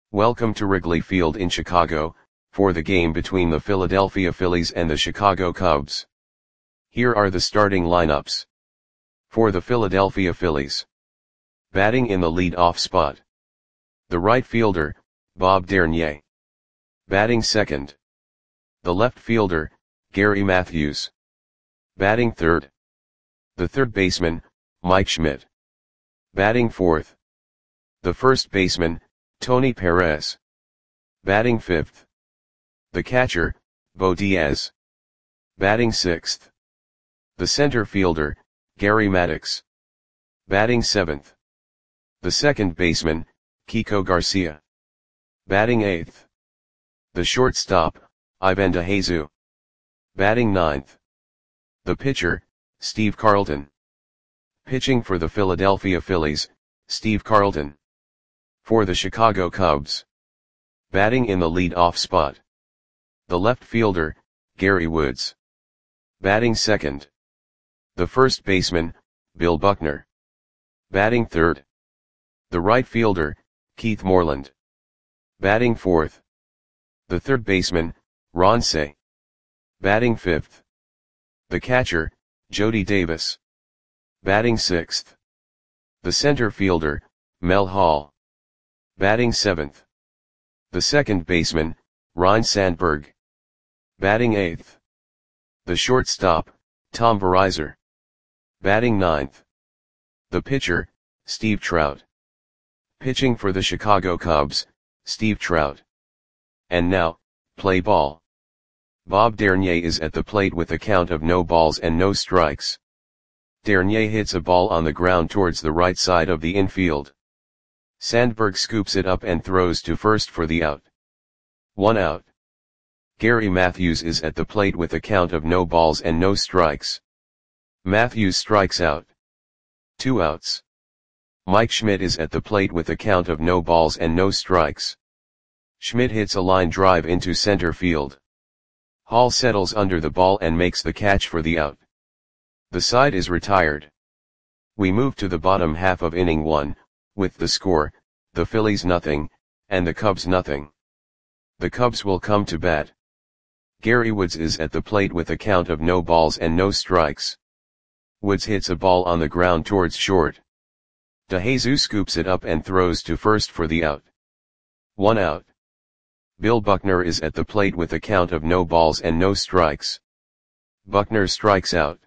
Welcome to Wrigley Field in Chicago, for the game between the Philadelphia Phillies and the Chicago Cubs. Here are the starting lineups. For the Philadelphia Phillies. Batting in the lead-off spot. The right fielder, Bob Dernier. Batting second. The left fielder, Gary Matthews. Batting third. The third baseman, Mike Schmidt. Batting fourth. The first baseman, Tony Perez. Batting fifth. The catcher, Bo Diaz. Batting sixth. The center fielder, Gary Maddox. Batting seventh. The second baseman, Kiko Garcia. Batting eighth. The shortstop, Ivan DeJesus. Batting ninth. The pitcher, Steve Carlton. Pitching for the Philadelphia Phillies, Steve Carlton. For the Chicago Cubs. Batting in the lead-off spot. The left fielder, Gary Woods. Batting second. The first baseman, Bill Buckner. Batting third. The right fielder, Keith Moreland. Batting fourth. The third baseman, Ron Cey. Batting fifth. The catcher, Jody Davis. Batting sixth. The center fielder, Mel Hall. Batting seventh. The second baseman, Ryne Sandberg. Batting eighth. The shortstop, Tom Verizur. Batting ninth. The pitcher, Steve Trout. Pitching for the Chicago Cubs, Steve Trout. And now, play ball. Bob Dernier is at the plate with a count of no balls and no strikes. Dernier hits a ball on the ground towards the right side of the infield. Sandberg scoops it up and throws to first for the out. 1 out. Gary Matthews is at the plate with a count of no balls and no strikes. Matthews strikes out. 2 outs. Mike Schmidt is at the plate with a count of no balls and no strikes. Schmidt hits a line drive into center field. Hall settles under the ball and makes the catch for the out. The side is retired. We move to the bottom half of inning 1, with the score, the Phillies nothing, and the Cubs nothing. The Cubs will come to bat. Gary Woods is at the plate with a count of no balls and no strikes. Woods hits a ball on the ground towards short. DeJesus scoops it up and throws to first for the out. 1 out. Bill Buckner is at the plate with a count of no balls and no strikes. Buckner strikes out.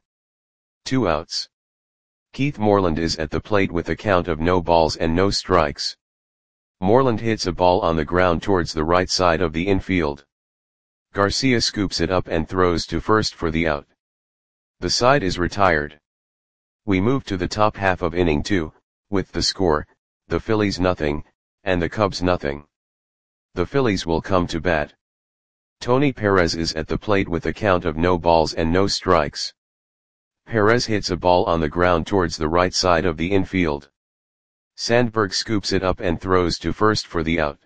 2 outs. Keith Moreland is at the plate with a count of no balls and no strikes. Moreland hits a ball on the ground towards the right side of the infield. Garcia scoops it up and throws to first for the out. The side is retired. We move to the top half of inning 2, with the score, the Phillies nothing, and the Cubs nothing. The Phillies will come to bat. Tony Perez is at the plate with a count of no balls and no strikes. Perez hits a ball on the ground towards the right side of the infield. Sandberg scoops it up and throws to first for the out.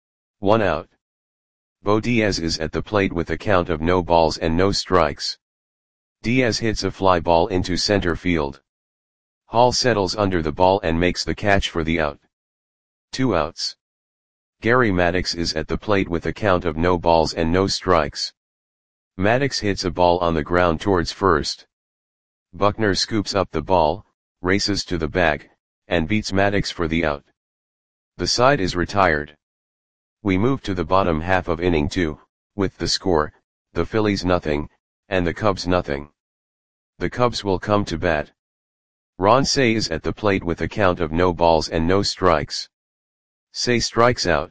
1 out. Bo Diaz is at the plate with a count of no balls and no strikes. Diaz hits a fly ball into center field. Hall settles under the ball and makes the catch for the out. 2 outs. Gary Maddox is at the plate with a count of no balls and no strikes. Maddox hits a ball on the ground towards first. Buckner scoops up the ball, races to the bag, and beats Maddox for the out. The side is retired. We move to the bottom half of inning 2, with the score, the Phillies nothing, and the Cubs nothing. The Cubs will come to bat. Ron Cey is at the plate with a count of no balls and no strikes. Cey strikes out.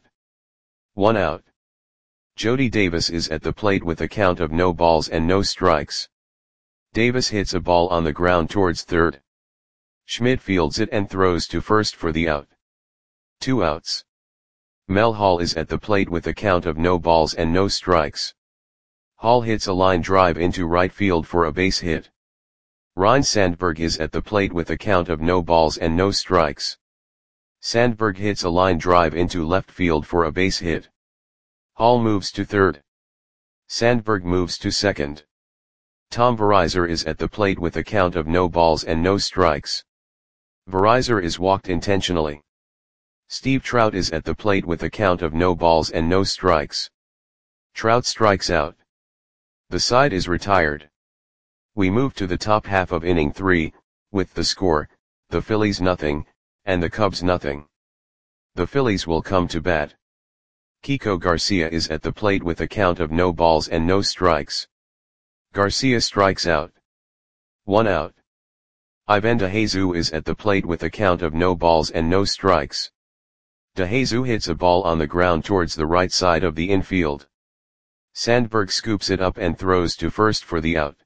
1 out. Jody Davis is at the plate with a count of no balls and no strikes. Davis hits a ball on the ground towards third. Schmidt fields it and throws to first for the out. 2 outs. Mel Hall is at the plate with a count of no balls and no strikes. Hall hits a line drive into right field for a base hit. Ryne Sandberg is at the plate with a count of no balls and no strikes. Sandberg hits a line drive into left field for a base hit. Hall moves to third. Sandberg moves to second. Tom Verizur is at the plate with a count of no balls and no strikes. Verizur is walked intentionally. Steve Trout is at the plate with a count of no balls and no strikes. Trout strikes out. The side is retired. We move to the top half of inning 3, with the score, the Phillies nothing, and the Cubs nothing. The Phillies will come to bat. Kiko Garcia is at the plate with a count of no balls and no strikes. Garcia strikes out. 1 out. Ivan DeJesus is at the plate with a count of no balls and no strikes. DeJesus hits a ball on the ground towards the right side of the infield. Sandberg scoops it up and throws to first for the out.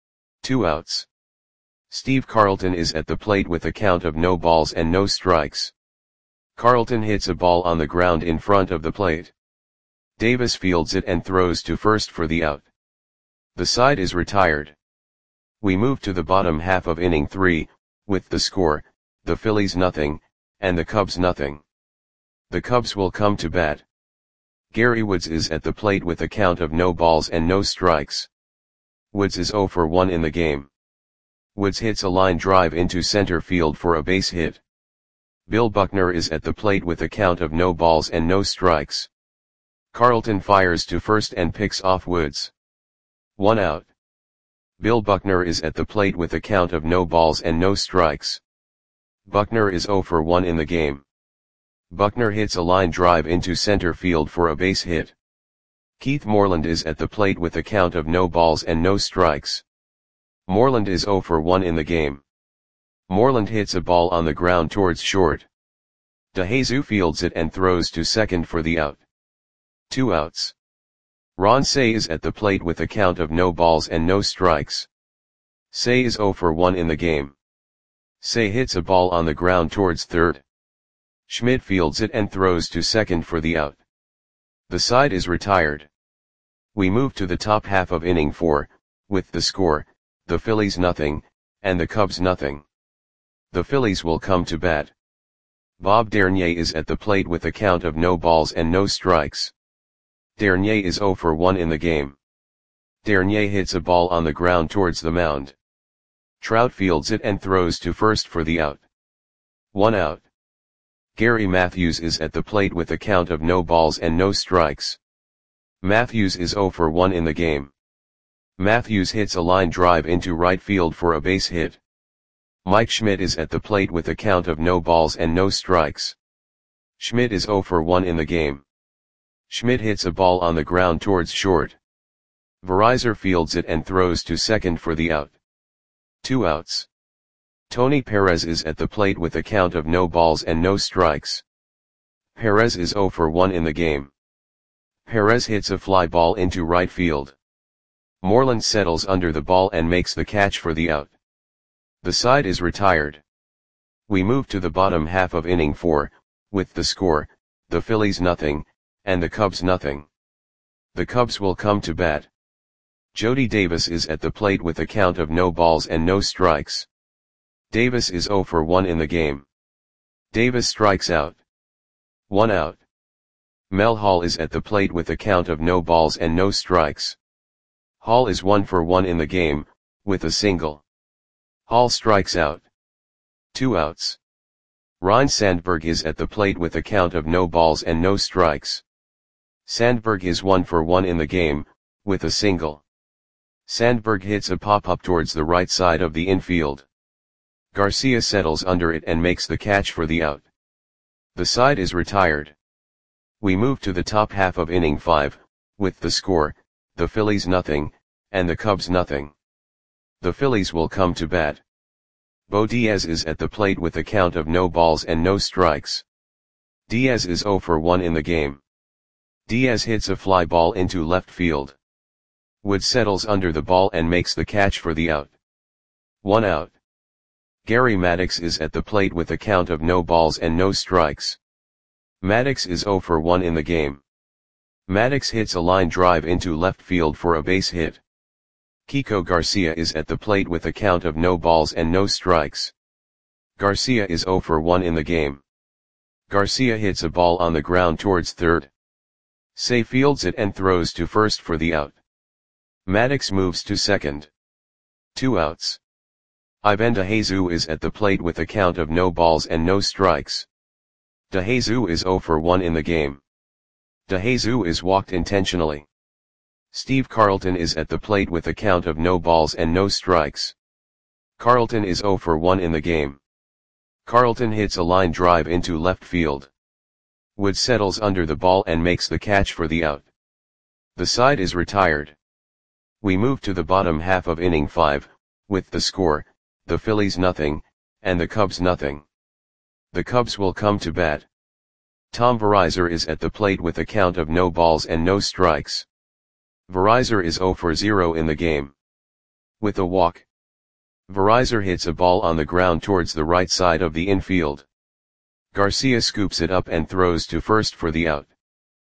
2 outs. Steve Carlton is at the plate with a count of no balls and no strikes. Carlton hits a ball on the ground in front of the plate. Davis fields it and throws to first for the out. The side is retired. We move to the bottom half of inning 3, with the score, the Phillies nothing, and the Cubs nothing. The Cubs will come to bat. Gary Woods is at the plate with a count of no balls and no strikes. Woods is 0 for 1 in the game. Woods hits a line drive into center field for a base hit. Bill Buckner is at the plate with a count of no balls and no strikes. Carlton fires to first and picks off Woods. 1 out. Bill Buckner is at the plate with a count of no balls and no strikes. Buckner is 0 for 1 in the game. Buckner hits a line drive into center field for a base hit. Keith Moreland is at the plate with a count of no balls and no strikes. Moreland is 0 for 1 in the game. Moreland hits a ball on the ground towards short. DeJesus fields it and throws to second for the out. 2 outs. Ron Cey is at the plate with a count of no balls and no strikes. Cey is 0 for 1 in the game. Cey hits a ball on the ground towards third. Schmidt fields it and throws to second for the out. The side is retired. We move to the top half of inning 4, with the score, the Phillies nothing, and the Cubs nothing. The Phillies will come to bat. Bob Dernier is at the plate with a count of no balls and no strikes. Dernier is 0 for 1 in the game. Dernier hits a ball on the ground towards the mound. Trout fields it and throws to first for the out. 1 out. Gary Matthews is at the plate with a count of no balls and no strikes. Matthews is 0 for 1 in the game. Matthews hits a line drive into right field for a base hit. Mike Schmidt is at the plate with a count of no balls and no strikes. Schmidt is 0 for 1 in the game. Schmidt hits a ball on the ground towards short. Verizar fields it and throws to second for the out. 2 outs. Tony Perez is at the plate with a count of no balls and no strikes. Perez is 0 for 1 in the game. Perez hits a fly ball into right field. Moreland settles under the ball and makes the catch for the out. The side is retired. We move to the bottom half of inning 4, with the score, the Phillies nothing, and the Cubs nothing. The Cubs will come to bat. Jody Davis is at the plate with a count of no balls and no strikes. Davis is 0 for 1 in the game. Davis strikes out. 1 out. Mel Hall is at the plate with a count of no balls and no strikes. Hall is 1 for 1 in the game, with a single. Hall strikes out. 2 outs. Ryne Sandberg is at the plate with a count of no balls and no strikes. Sandberg is 1 for 1 in the game, with a single. Sandberg hits a pop-up towards the right side of the infield. Garcia settles under it and makes the catch for the out. The side is retired. We move to the top half of inning 5, with the score, the Phillies nothing, and the Cubs nothing. The Phillies will come to bat. Bo Diaz is at the plate with a count of no balls and no strikes. Diaz is 0 for 1 in the game. Diaz hits a fly ball into left field. Wood settles under the ball and makes the catch for the out. 1 out. Gary Maddox is at the plate with a count of no balls and no strikes. Maddox is 0 for 1 in the game. Maddox hits a line drive into left field for a base hit. Kiko Garcia is at the plate with a count of no balls and no strikes. Garcia is 0 for 1 in the game. Garcia hits a ball on the ground towards third. Cey fields it and throws to first for the out. Maddox moves to second. 2 outs. Ivan DeJesus is at the plate with a count of no balls and no strikes. DeJesus is 0 for 1 in the game. DeJesus is walked intentionally. Steve Carlton is at the plate with a count of no balls and no strikes. Carlton is 0 for 1 in the game. Carlton hits a line drive into left field. Woods settles under the ball and makes the catch for the out. The side is retired. We move to the bottom half of inning 5, with the score, the Phillies nothing, and the Cubs nothing. The Cubs will come to bat. Tom Verizar is at the plate with a count of no balls and no strikes. Verizar is 0 for 0 in the game. With a walk, Verizar hits a ball on the ground towards the right side of the infield. Garcia scoops it up and throws to first for the out.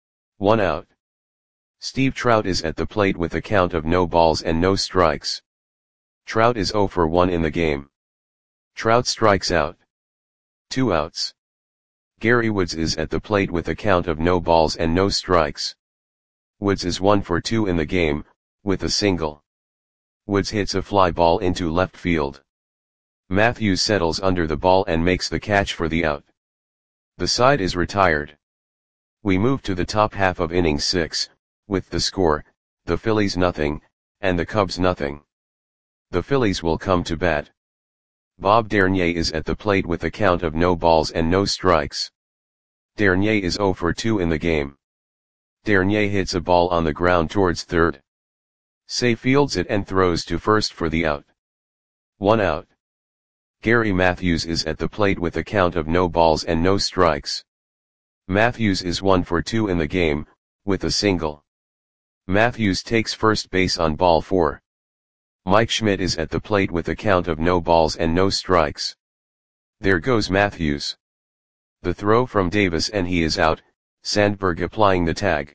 1 out. Steve Trout is at the plate with a count of no balls and no strikes. Trout is 0 for 1 in the game. Trout strikes out. 2 outs. Gary Woods is at the plate with a count of no balls and no strikes. Woods is 1 for 2 in the game, with a single. Woods hits a fly ball into left field. Matthews settles under the ball and makes the catch for the out. The side is retired. We move to the top half of inning 6, with the score, the Phillies nothing, and the Cubs nothing. The Phillies will come to bat. Bob Dernier is at the plate with a count of no balls and no strikes. Dernier is 0 for 2 in the game. Dernier hits a ball on the ground towards third. Say fields it and throws to first for the out. 1 out. Gary Matthews is at the plate with a count of no balls and no strikes. Matthews is 1 for 2 in the game, with a single. Matthews takes first base on ball 4. Mike Schmidt is at the plate with a count of no balls and no strikes. There goes Matthews. The throw from Davis and he is out, Sandberg applying the tag.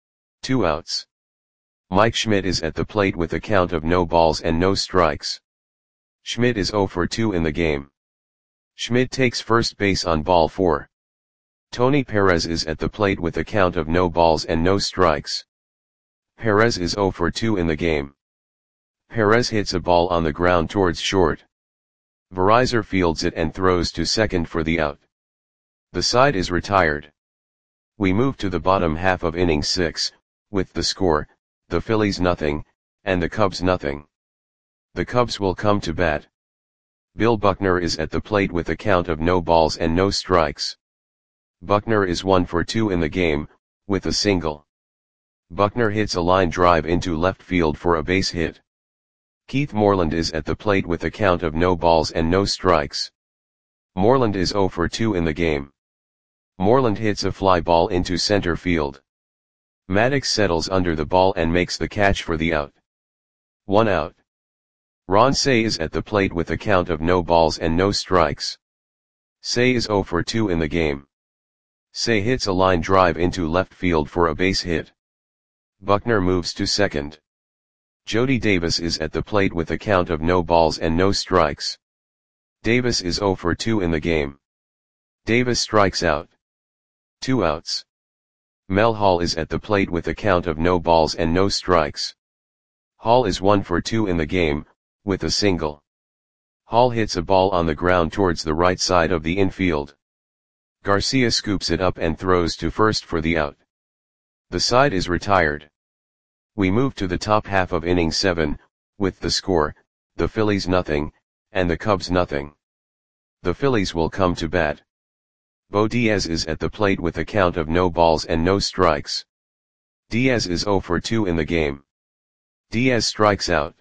2 outs. Mike Schmidt is at the plate with a count of no balls and no strikes. Schmidt is 0 for 2 in the game. Schmidt takes first base on ball 4. Tony Perez is at the plate with a count of no balls and no strikes. Perez is 0 for 2 in the game. Perez hits a ball on the ground towards short. Verizar fields it and throws to second for the out. The side is retired. We move to the bottom half of inning 6, with the score, the Phillies nothing, and the Cubs nothing. The Cubs will come to bat. Bill Buckner is at the plate with a count of no balls and no strikes. Buckner is 1 for 2 in the game, with a single. Buckner hits a line drive into left field for a base hit. Keith Moreland is at the plate with a count of no balls and no strikes. Moreland is 0 for 2 in the game. Moreland hits a fly ball into center field. Maddox settles under the ball and makes the catch for the out. 1 out. Ron Cey is at the plate with a count of no balls and no strikes. Cey is 0 for 2 in the game. Cey hits a line drive into left field for a base hit. Buckner moves to second. Jody Davis is at the plate with a count of no balls and no strikes. Davis is 0 for 2 in the game. Davis strikes out. 2 outs. Mel Hall is at the plate with a count of no balls and no strikes. Hall is 1 for 2 in the game, with a single. Hall hits a ball on the ground towards the right side of the infield. Garcia scoops it up and throws to first for the out. The side is retired. We move to the top half of inning 7, with the score, the Phillies nothing, and the Cubs nothing. The Phillies will come to bat. Bo Diaz is at the plate with a count of no balls and no strikes. Diaz is 0 for 2 in the game. Diaz strikes out.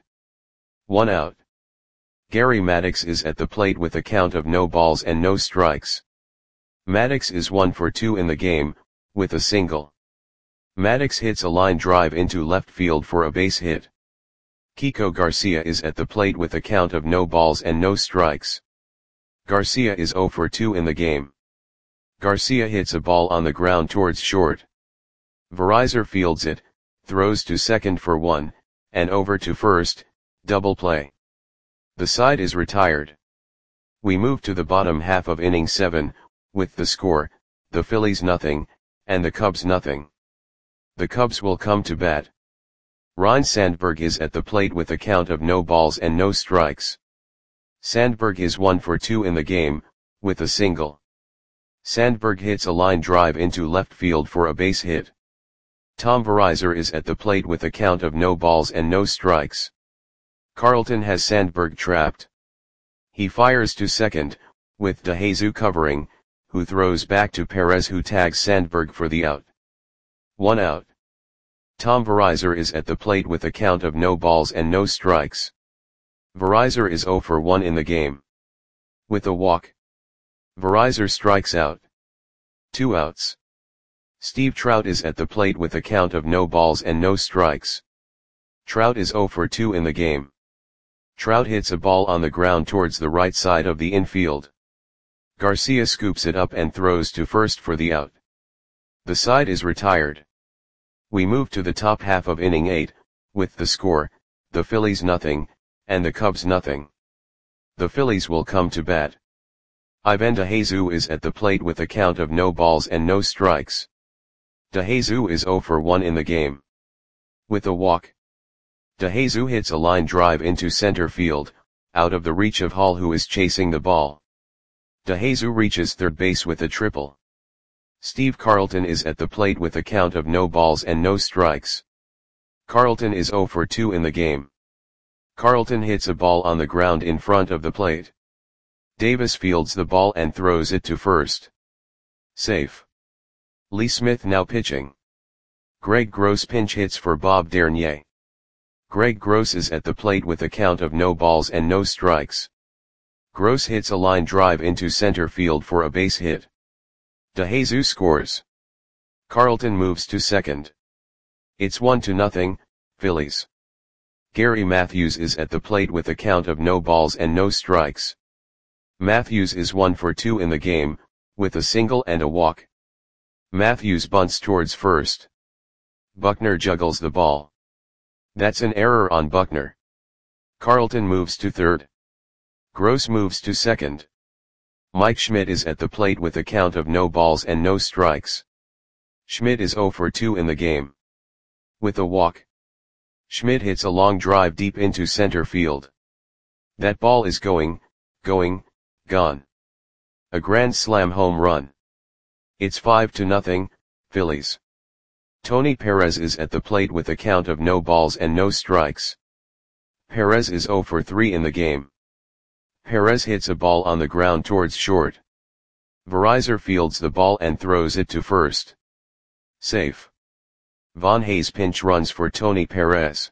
1 out. Gary Maddox is at the plate with a count of no balls and no strikes. Maddox is 1 for 2 in the game, with a single. Maddox hits a line drive into left field for a base hit. Kiko Garcia is at the plate with a count of no balls and no strikes. Garcia is 0 for 2 in the game. Garcia hits a ball on the ground towards short. Verizar fields it, throws to second for 1, and over to first, double play. The side is retired. We move to the bottom half of inning 7, with the score, the Phillies nothing, and the Cubs nothing. The Cubs will come to bat. Ryne Sandberg is at the plate with a count of no balls and no strikes. Sandberg is 1 for 2 in the game, with a single. Sandberg hits a line drive into left field for a base hit. Tom Verizor is at the plate with a count of no balls and no strikes. Carlton has Sandberg trapped. He fires to second, with DeJesus covering, who throws back to Perez, who tags Sandberg for the out. 1 out. Tom Verizor is at the plate with a count of no balls and no strikes. Verizor is 0 for 1 in the game. With a walk, Verizor strikes out. 2 outs. Steve Trout is at the plate with a count of no balls and no strikes. Trout is 0 for 2 in the game. Trout hits a ball on the ground towards the right side of the infield. Garcia scoops it up and throws to first for the out. The side is retired. We move to the top half of inning 8, with the score, the Phillies nothing, and the Cubs nothing. The Phillies will come to bat. Ivan DeJesus is at the plate with a count of no balls and no strikes. DeJesus is 0 for 1 in the game. With a walk, DeJesus hits a line drive into center field, out of the reach of Hall, who is chasing the ball. DeJesus reaches third base with a triple. Steve Carlton is at the plate with a count of no balls and no strikes. Carlton is 0 for 2 in the game. Carlton hits a ball on the ground in front of the plate. Davis fields the ball and throws it to first. Safe. Lee Smith now pitching. Greg Gross pinch hits for Bob Dernier. Greg Gross is at the plate with a count of no balls and no strikes. Gross hits a line drive into center field for a base hit. DeJesus scores. Carlton moves to second. It's 1-0, Phillies. Gary Matthews is at the plate with a count of no balls and no strikes. Matthews is 1 for 2 in the game, with a single and a walk. Matthews bunts towards first. Buckner juggles the ball. That's an error on Buckner. Carlton moves to third. Gross moves to second. Mike Schmidt is at the plate with a count of no balls and no strikes. Schmidt is 0 for 2 in the game. With a walk, Schmidt hits a long drive deep into center field. That ball is gone. A grand slam home run. It's 5-0, Phillies. Tony Perez is at the plate with a count of no balls and no strikes. Perez is 0 for 3 in the game. Perez hits a ball on the ground towards short. Verizor fields the ball and throws it to first. Safe. Von Hayes pinch runs for Tony Perez.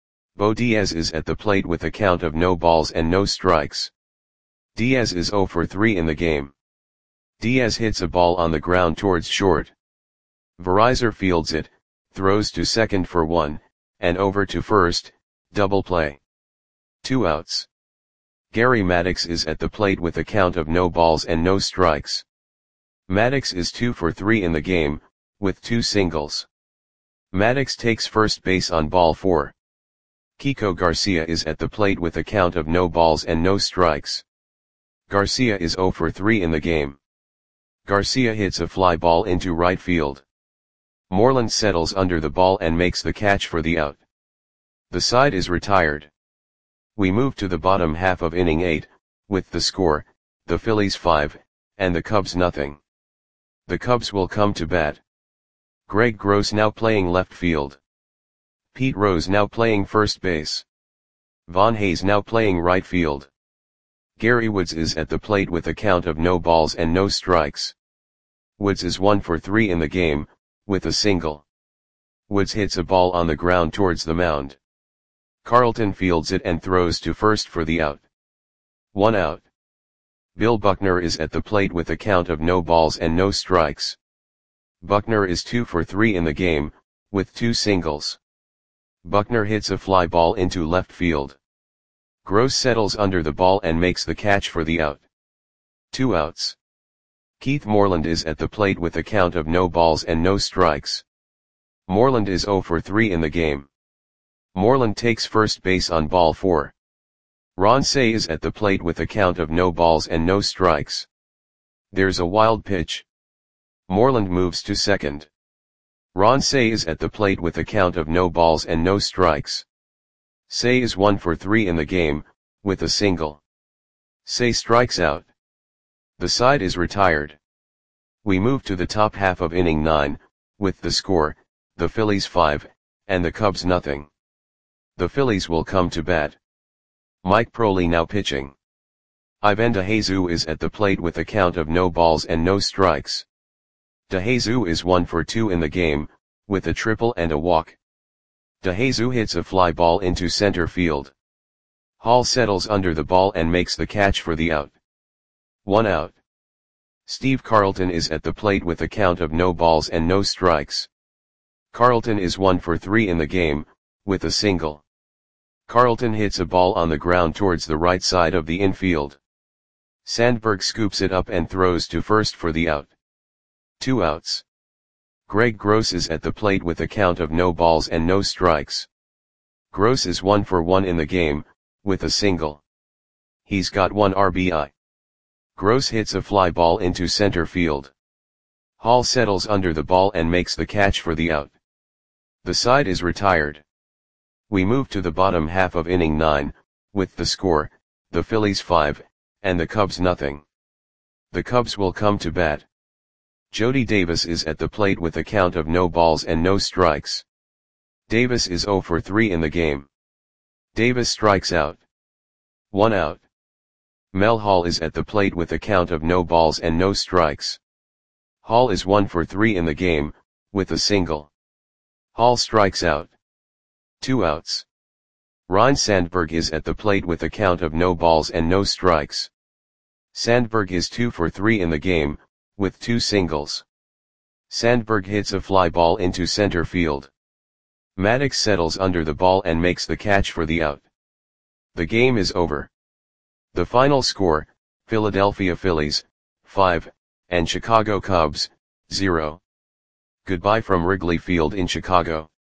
Bo Diaz is at the plate with a count of no balls and no strikes. Diaz is 0 for 3 in the game. Diaz hits a ball on the ground towards short. Verizor fields it, throws to second for 1, and over to first, double play. 2 outs. Gary Maddox is at the plate with a count of no balls and no strikes. Maddox is 2 for 3 in the game, with 2 singles. Maddox takes first base on ball 4. Kiko Garcia is at the plate with a count of no balls and no strikes. Garcia is 0 for 3 in the game. Garcia hits a fly ball into right field. Moreland settles under the ball and makes the catch for the out. The side is retired. We move to the bottom half of inning 8, with the score, the Phillies 5, and the Cubs nothing. The Cubs will come to bat. Greg Gross now playing left field. Pete Rose now playing first base. Von Hayes now playing right field. Gary Woods is at the plate with a count of no balls and no strikes. Woods is 1 for 3 in the game, with a single. Woods hits a ball on the ground towards the mound. Carlton fields it and throws to first for the out. 1 out. Bill Buckner is at the plate with a count of no balls and no strikes. Buckner is 2 for 3 in the game, with 2 singles. Buckner hits a fly ball into left field. Gross settles under the ball and makes the catch for the out. 2 outs. Keith Moreland is at the plate with a count of no balls and no strikes. Moreland is 0 for 3 in the game. Moreland takes first base on ball 4. Ron Cey is at the plate with a count of no balls and no strikes. There's a wild pitch. Moreland moves to second. Ron Cey is at the plate with a count of no balls and no strikes. Cey is 1 for 3 in the game, with a single. Cey strikes out. The side is retired. We move to the top half of inning 9, with the score, the Phillies 5, and the Cubs nothing. The Phillies will come to bat. Mike Proly now pitching. Ivan DeJesus is at the plate with a count of no balls and no strikes. DeJesus is 1 for 2 in the game, with a triple and a walk. DeJesus hits a fly ball into center field. Hall settles under the ball and makes the catch for the out. 1 out. Steve Carlton is at the plate with a count of no balls and no strikes. Carlton is 1 for 3 in the game, with a single. Carlton hits a ball on the ground towards the right side of the infield. Sandberg scoops it up and throws to first for the out. 2 outs. Greg Gross is at the plate with a count of no balls and no strikes. Gross is 1 for 1 in the game, with a single. He's got 1 RBI. Gross hits a fly ball into center field. Hall settles under the ball and makes the catch for the out. The side is retired. We move to the bottom half of inning 9, with the score, the Phillies 5, and the Cubs nothing. The Cubs will come to bat. Jody Davis is at the plate with a count of no balls and no strikes. Davis is 0 for 3 in the game. Davis strikes out. 1 out. Mel Hall is at the plate with a count of no balls and no strikes. Hall is 1 for 3 in the game, with a single. Hall strikes out. 2 outs. Ryne Sandberg is at the plate with a count of no balls and no strikes. Sandberg is 2 for 3 in the game, with 2 singles. Sandberg hits a fly ball into center field. Maddox settles under the ball and makes the catch for the out. The game is over. The final score, Philadelphia Phillies, 5, and Chicago Cubs, 0. Goodbye from Wrigley Field in Chicago.